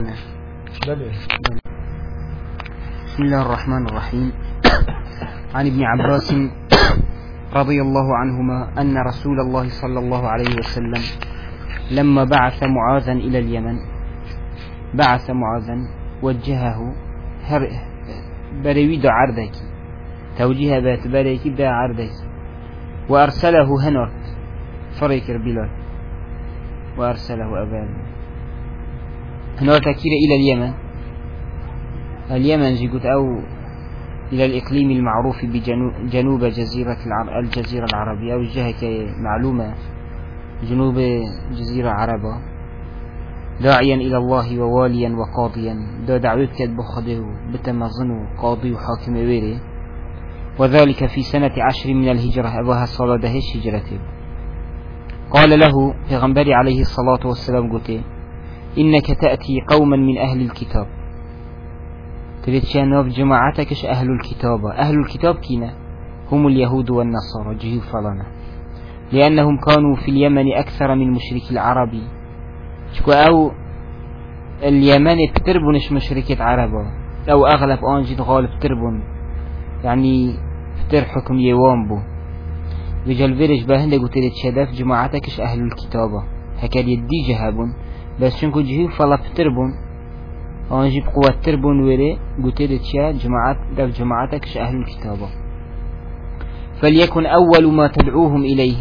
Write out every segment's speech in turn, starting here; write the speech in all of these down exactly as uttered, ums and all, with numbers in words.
بسم الله الرحمن الرحيم. عن ابن عباس رضي الله عنهما أن رسول الله صلى الله عليه وسلم لما بعث معاذا إلى اليمن بعث معاذا وجهه بريد عردك توجيه بات بريك دا عردك وأرسله هنرت فريكر بلال وأرسله أبان هنرت كير إلى اليمن اليمن جيقت أو إلى الإقليم المعروف بجنوب جزيرة الجزيرة العربية أو جهة معلومة جنوب جزيرة عربة داعيا إلى الله وواليا وقاضيا دا دعوتك بخده بتمظن قاضي وحاكم ويري وذلك في سنة عشر من الهجرة أبوها صلاة دهش هجرته. قال له پیغمبر عليه الصلاة والسلام قلت إنك تأتي قوما من أهل الكتاب تريد شانوف جماعتكش أهل الكتاب. أهل الكتاب كينا هم اليهود والنصارى جهو فلنا لأنهم كانوا في اليمن أكثر من مشرك العربي شكو أو اليمن بتربونش مشركة عربا أو أغلب أنجد غالب تربون يعني بتر حكم يوامبو بجال فيرش باهنده قلت لي تشدف جماعتكش أهل الكتاب هكذا يدي جهابون بس شنكو جهو فلا بتربون أنجب قوة تربون ويري قلت لي تشا جماعت دف جماعتكش أهل الكتاب فليكن أول ما تدعوهم إليه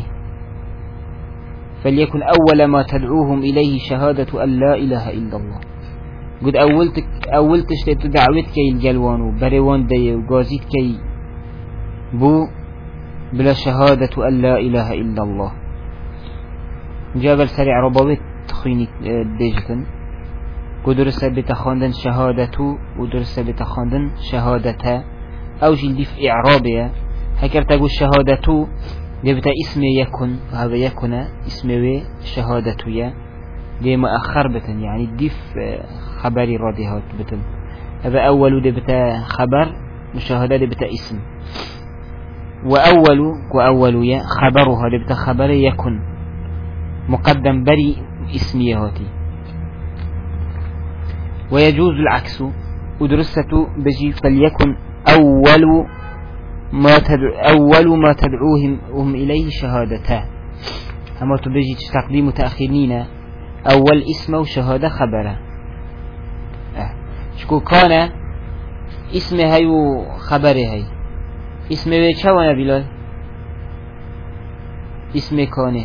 فليكن أول ما تدعوهم إليه شهادة أن لا إله إلا الله. قد أولتك أولتش تدعوتك الجلوان بريوان دي وقازيت كي بو بلا شهادة أن لا إله إلا الله. جابل سريع ربوت تخيني ديجتن قدرس بتخاندن شهادة ودرس بتخاندن شهادة أو جلدي في إعرابية هكذا تقول شهادة دي اسم يكن هذا يكن اسم شهادة يا دي مؤخر بتن يعني ديف خبري راضيهات بتن هذا أول دي بتا خبر مشاهدة دي بتا اسم وأول وأول يا خبرها دي بتا خبر يكن مقدم بري اسميهاتي. ويجوز العكس ودرسته بجي فليكن أول ما تدعو أول ما تدعوهم هم إليه شهادته هما تبجي تقديم وتأخيرين أول اسم وشهادة خبره أه. شكو كان اسم هاي وخبره هاي اسم بيتشوانا بلال اسم كان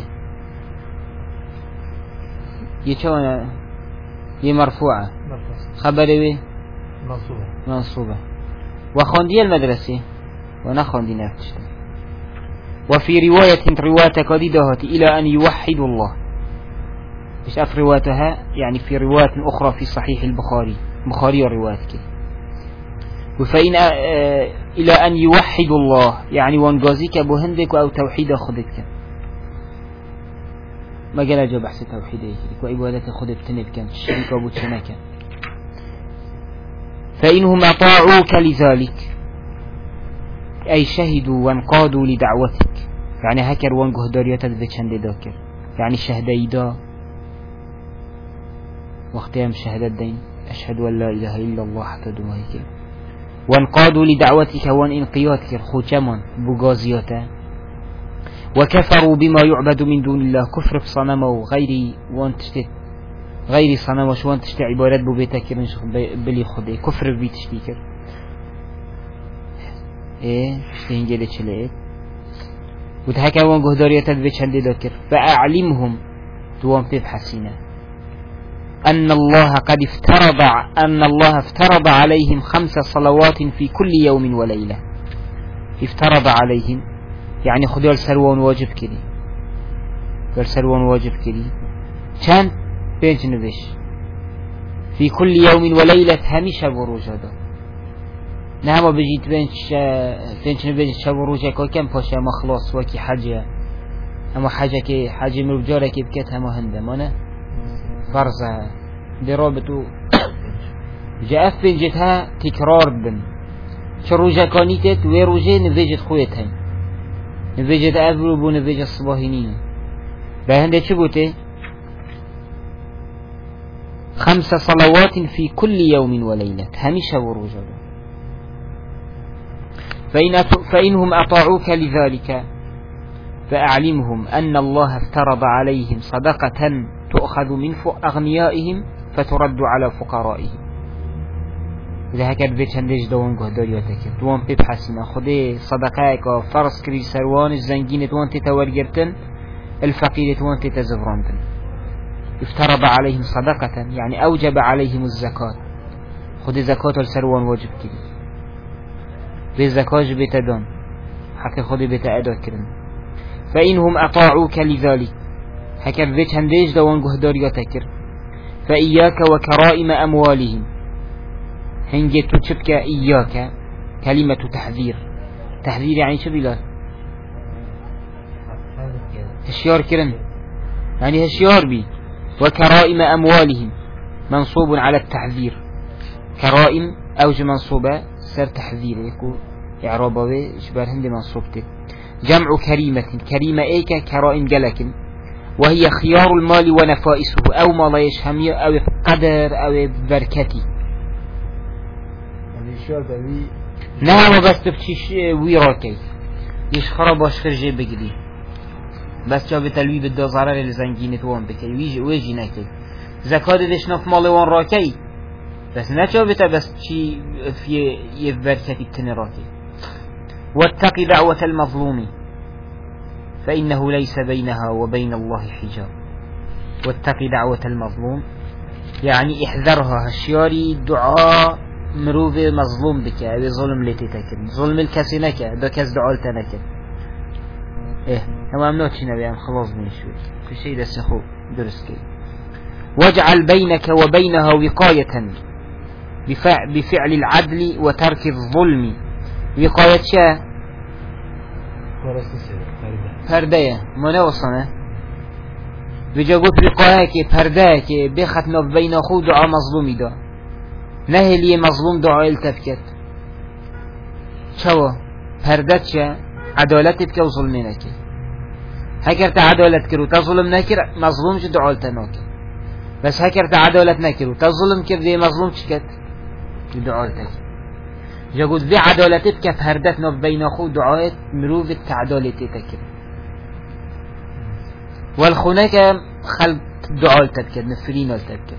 يتشوانا يمرفوعة خبره منصوبة منصوبة وخاندي المدرسة ونخون دي نفتش. وفي رواية رواية قديدة إلى أن يوحدوا الله مش أف روايتها يعني في رواية أخرى في صحيح البخاري بخاري ورواية كده. وفإن آه إلى أن يوحدوا الله يعني وانقازيك أبو هندك أو توحيد خدتك ما قال جاب بحث توحيده وإبادة خدت تنبك الشريك أبو تشنك فإنهم أطاعوك لذلك أي شهدوا وانقادوا لدعوتك يعني هكر وانقه داريات ذكشن داكر يعني شهدايدا وقتهم شهادة دين أشهد أن لا إله إلا الله حتى دمائك وانقادوا لدعوتك وان انقياتك خوشمان بغازياتا وكفروا بما يعبد من دون الله كفر في صنمه وغيري وان تشتت غير صنمه وان تشتت عبارات ببيتك بلي خده كفر بيتشتيكر ايه اشتهين جيدة شلئت وتحكى وان قهدارية تدبيش هندي ذكر فأعلمهم دوام تبحثين أن الله قد افترض أن الله افترض عليهم خمس صلوات في كل يوم وليلة. افترض عليهم يعني خدال سروان واجب كذي قال سروان واجب كذي كان بينج نبش في كل يوم وليلة هميشة بروج هذا نعم بجيت بينش بينش نبيش شبروجة كل كم فاشة مخلص وكي حاجة أما حاجة كي حاجة مرجارة كي بكت هما هندا مانا فرزها درابطو جاء في جتها تكرار بن شروجة كانيتت ويروجة نبيجت خويتها نبيجت أبرو بو نبيجت الصباهينين بهنده چه بوته خمس صلوات في كل يوم وليلة هميشة وروجة. فإن فإنهم أطاعوك لذلك فأعلمهم أن الله افترض عليهم صدقة تؤخذ من أغنيائهم فترد على فقرائهم. إذا هكذا بيتشندش دوان قهدارياتك دوان ببحثنا خده صدقائك وفرص كري سروان الزنجين دوان تتورجرتن الفقير دوان تتزفرانتن. افترض عليهم صدقة يعني أوجب عليهم الزكاة. خده زكاة السروان واجب كري بالزكاة بتدان حكي خده بتأدى كرن. فإنهم أطاعوك لذلك هكذا بيتشندش دوان قهدارياتك فإياك وكرائم أموالهم. هنجي تشبك إياك كلمة تحذير. تحذير يعني شو بلاد هشيار كرن يعني هشيار بي. وكرائم أموالهم منصوب على التحذير. كرائم أوج منصوبة سر تحذير يكو إعرابه إشبار هندي منصوبته. جمع كريمة. كريمة إيكا كرائم جلك وهي خيار المال ونفائسه أو ما لا يشهمي أو قدر أو بركتي. نعم بس تبتشيش ويراكي يش خراب واشخر جي بقدي بس جا بتلوي بده ضرر الزنجين توان بكي ويجي ويجي نكي زكاة ديش نف مال وان راكي بس نجا بتا بس شي في يبركتي بتن راكي. واتقي دعوة المظلوم فإنه ليس بينها وبين الله حجاب. واتقي دعوة المظلوم يعني احذرها هشياري دعاء مروفي مظلوم بك أبي ظلم لتي تكن ظلم الكسي نكا دا كس دعال تنكن إيه هما منوتش نبي خلاص بنشوي في شيء دا سخو درس كي. واجعل بينك وبينها وقاية بفعل, بفعل العدل وترك الظلم. وقاية شا پردية منوصنة بجا قلت وقاية كي پردية كي بختنا بين خود دعا مظلومي دا نهي لي مظلوم دعاء التفكت شو پردتش عدالتك وظلمينك هكرت عدالت كرو تظلم نكر مظلوم شو دعاء التناك بس هكرت عدالت نكرو تظلم كر دي مظلوم شكت دعاء التك يقول ذي عدالتك پردتنا بين خود دعاء مروف التعدالتك والخناك خلق دعاء التفكت نفرين التفكت.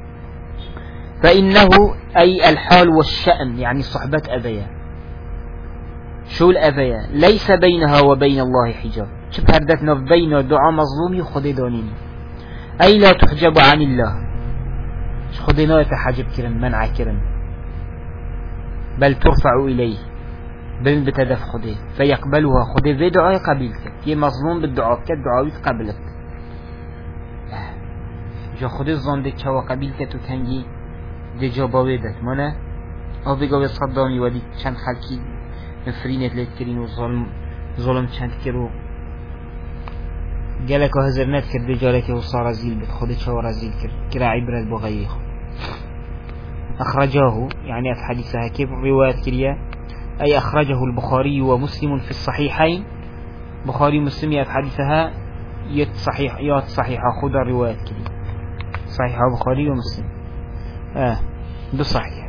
فإنه أي الحال والشأن يعني صحبة أبيا شو الأبيا ليس بينها وبين الله حجاب. شو بهردتنا بين دعاء مظلوم يخذ دونين أي لا تحجب عن الله خذنا يتحجب كرن منع كرن بل ترفع إليه بل بتدف خذه فيقبلها خذه في دعاء قبلك في مظلوم بالدعاء كالدعاء قبلك جا خذ الظن دي شو قبلك تكنجي دي جاباوي دت مانا او بيقاوي صدامي ودي چند خلقي نفرينت ليت كرين و ظلم ظلم چند كرو قالك وهزر نت كر دي جالك وصار رزيل بد خود شو رزيل كر كرا عبرت بغيه. أخرجاه يعني الحديثها كيف رواية كريا أي أخرجه البخاري ومسلم في الصحيحين. بخاري مسلم يتحدثها يت صحيح يات صحيحة خذ رواية كريا صحيحة بخاري ومسلم آه بصحيح.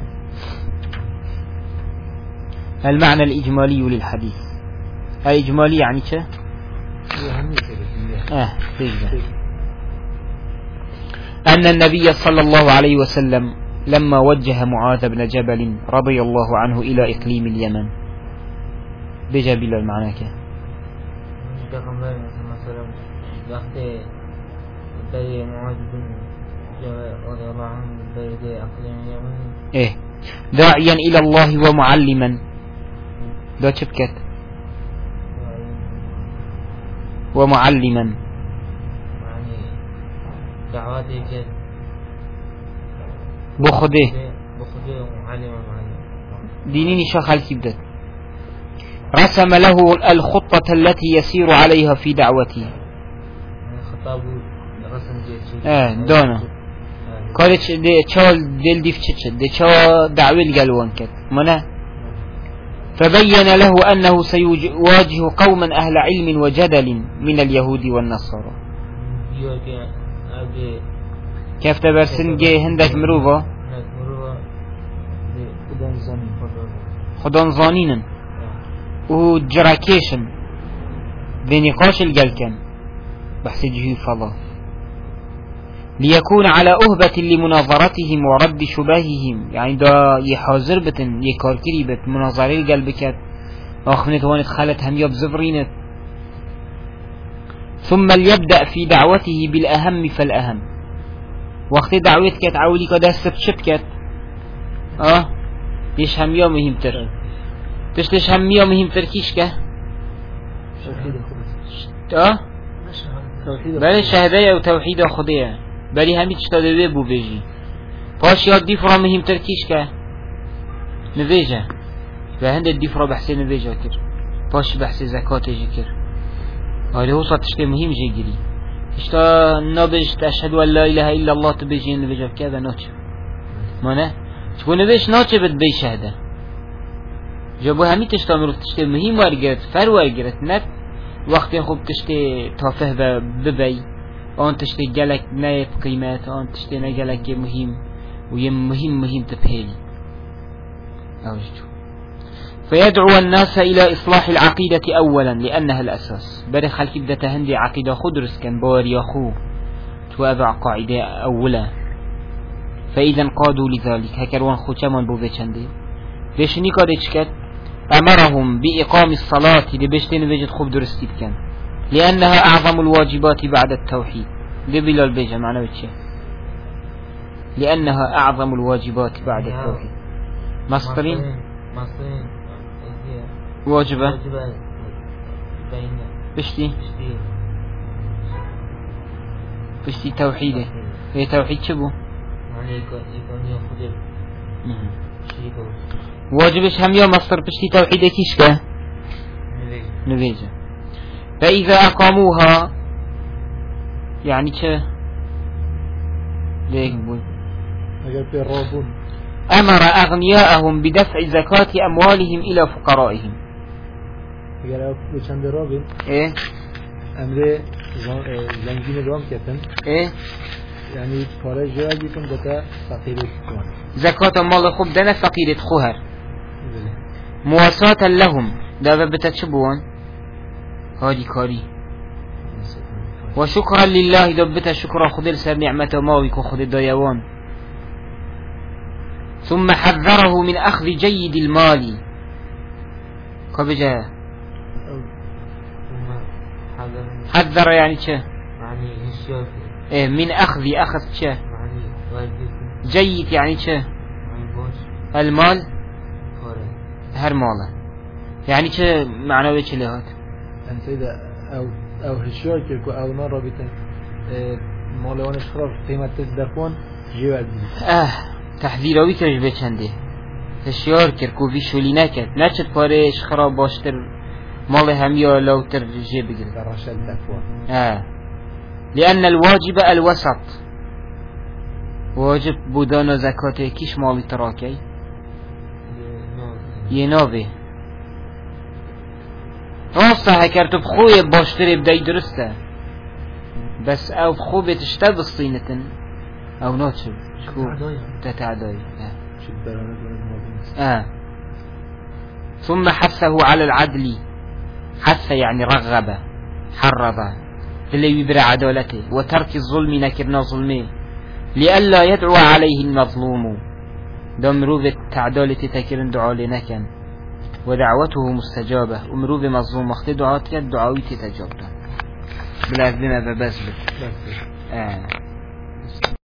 المعنى الإجمالي للحديث الإجمالي يعني شو آه أن النبي صلى الله عليه وسلم لما وجه معاذ بن جبل رضي الله عنه إلى إقليم اليمن بجبل المعنى كه إيه داعيا إلى الله ومعلما دا شبكت ومعلما يعني دعواتك بخده بخده ومعلما دينيني شخال كبدت رسم له الخطة التي يسير عليها في دعوته خطاب رسم جيد اه دونا قالت دي تشال ديل ديف تشت دي تشا دعوة الجلوان كت منا فبين له أنه سيواجه قوما أهل علم وجدل من اليهود والنصارى كيف برسن جي هندك مروفا هناك مروة خدان زاني خدان زانين و جراكيشن بنقاش الجلكن بحث جهي فضا ليكون على أهبة لمناظرتهم ورد شبههم يعني دا يحاضر بتن يكاركري بت مناظرة القلب كات آخنت وانت خالت هم يبزفرينت ثم ليبدأ في دعوته بالأهم فالأهم وقت دعوتك كات عولي كده سبشب كات اه ليش هم يوم مهم تر تشتش هم يوم مهم تركيش كه اه بله شهدايا و توحيد خدايا بله همي تشتاده بو بيجي باش ياد ديفرا مهم تركيش كه نفيجه وهند الديفرا بحثي نفيجه كر باش بحثي زكاة جي كر هاي هو صار تشتي مهم جي جري اشتا نابج تشهد ان لا اله الا الله تبيجي نفيجه كذا نوتش مانه تكون نفيش نوتش بد بي شهده جابو همي تشتا مرو تشتي مهم ورگرت فر ورگرت نت وقتی خوب تشتی تافه و ببی آن تشتی گلک نیب قیمت آن تشتی نگلک مهم و یم مهم مهم تبهیلی أوجه فيدعو الناس إلى إصلاح العقيدة أولا لأنها الأساس بري خلق بدأت هندي عقيدة خدرس كان باري أخوه توابع قاعدة أولا فإذا انقادوا لذلك هكروان خوشمان بو بيشندي بيشني قادش كت أمرهم بإقام الصلاة لبشتين وجد خوب درستي بكن لأنها أعظم الواجبات بعد التوحيد قبل البيجة معنا بتشي لأنها أعظم الواجبات بعد التوحيد مصدرين مصدرين واجبة واجبة بين بشتي بشتي بشتي توحيده هي توحيد شبو يعني يكون يأخذ شريكه واجبش هم يوم مصدر بشتي توحيده كيشكه نبيجة فإذا أقاموها يعني چه ليك بول أمر أغنياءهم بدفع زكاة أموالهم إلى فقرائهم اگر چند رابط إيه امر زنگین رام کردن إيه یعنی پاره جایی بیتون بتا فقیر کن زكاة مال خوب دنا فقيرة خوهر مواساة لهم دا بتتشبون هادي كاري وشكرا لله دبت شكرا خذ سر نعمته ماويك وخذ الديوان ثم حذره من أخذ جيد المال كبجا حذر يعني چه يعني هشياك إيه من أخذ أخذ چه يعني واجب جيد يعني چه يعني باش المال كاره هر ماله يعني چه معناه چه لهات انت اذا او او هشیار کرد او نا رابطن مالوانش خراب قیمت دفون جیوه اه تحذيروي كرش بچنده هشيار كر كوفي شولي نكت نچت پارش خراب باشتر مال هميا لو تر جي بگير رشد دفون اه لأن الواجب الوسط واجب بودان زكاة كيش مالي تراكي ينابه راسته هكرتو بخوي باشتر بداي درسته بس او بخو بتشتر بالصينة او ناتشب شكو تتعداي اه شد برانه برانه آه. ثم حثه على العدل حث يعني رغب حرض اللي يبرع عدالته وترك الظلم نكرنا ظلمه لئلا يدعو عليه المظلوم دمرو بالتعدالة تكرن دعاء لنكن ودعوته مستجابة امرو بمظلوم وقت دعاتك الدعاوي تتجابة بلازمة ببزبت آه.